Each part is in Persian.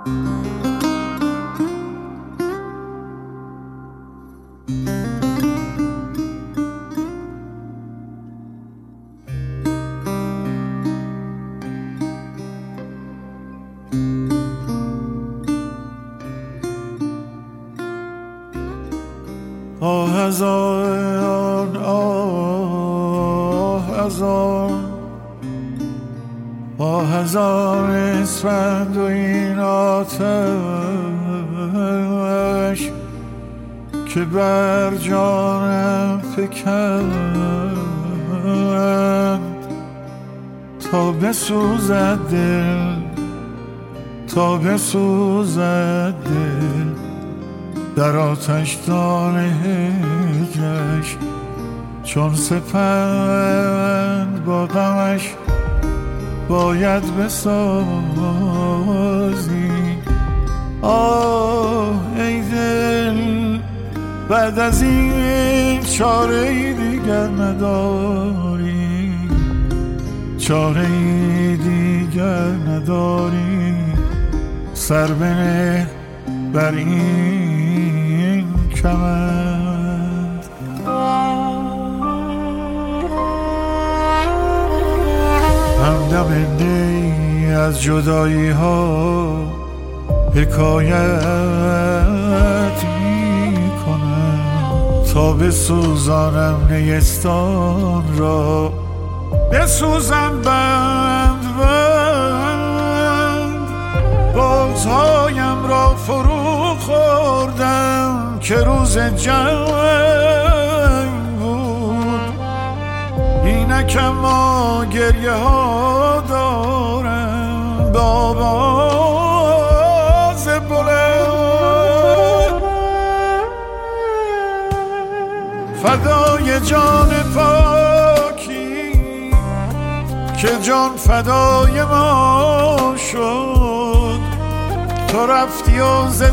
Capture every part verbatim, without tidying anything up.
آه از آن آه از آن آه از آن اسفند و این آتش که بر جانم فکند تا بسوزد دل تا بسوزد دل در آتش دان هجرش چون سپند با غمش باید بسازی. آه ای دل بعد از این چاره ای دیگر نداری، چاره ای دیگر نداری. سر بنه بر این کمند. همدم دی از جدایی ها حکایت می کنم تا بسوزانم نیستان را، بسوزم بند بند. بازهایم را فرو خوردم که روز جنگ بود. اینکم ما گریه ها دارم با آواز بلند. فدای جان پاکی که جان فدای ما شد، تو رفتی و ز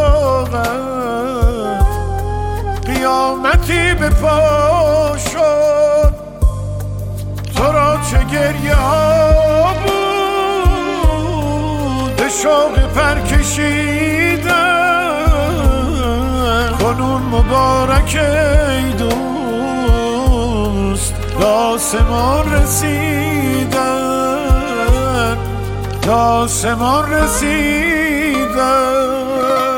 داغت قیامتی به پا شد. تو را چه گریه ها بود به شوق پر کشیدن. کنون مبارک ای دوست به آسمان رسیدن، به آسمان رسیدن.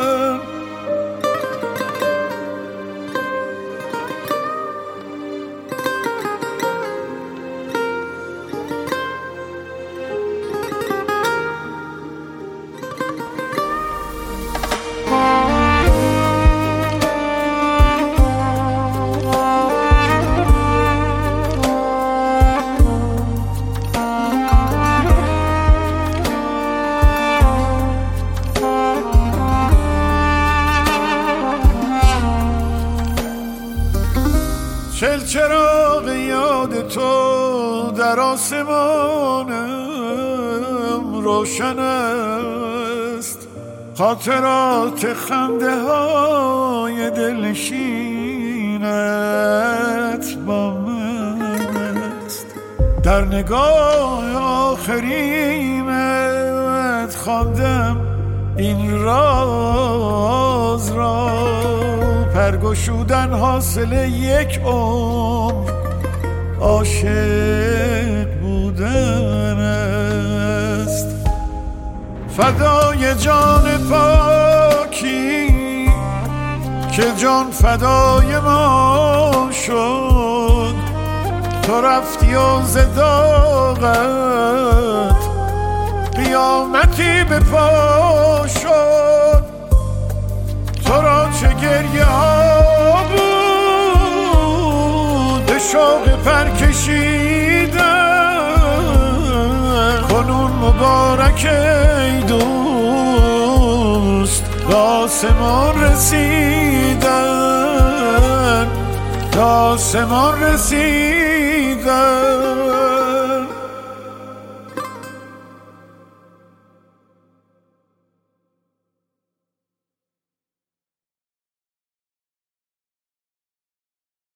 چل چراغ یاد تو در آسمانم روشن است، خاطرات خنده های دلنشینت با من است. در نگاه آخریمت خواندم این راز را، پرگشودن حاصل یک عمر عاشق بودن است. فدای جان پاکی که جان فدای ما شد، تو رفتی و ز داغت قیامتی به پا شد. تو را چه گریه ها بود به شوق پر کشیدن. کنون مبارک ای دوست به آسمان رسیدن، به آسمان رسیدن.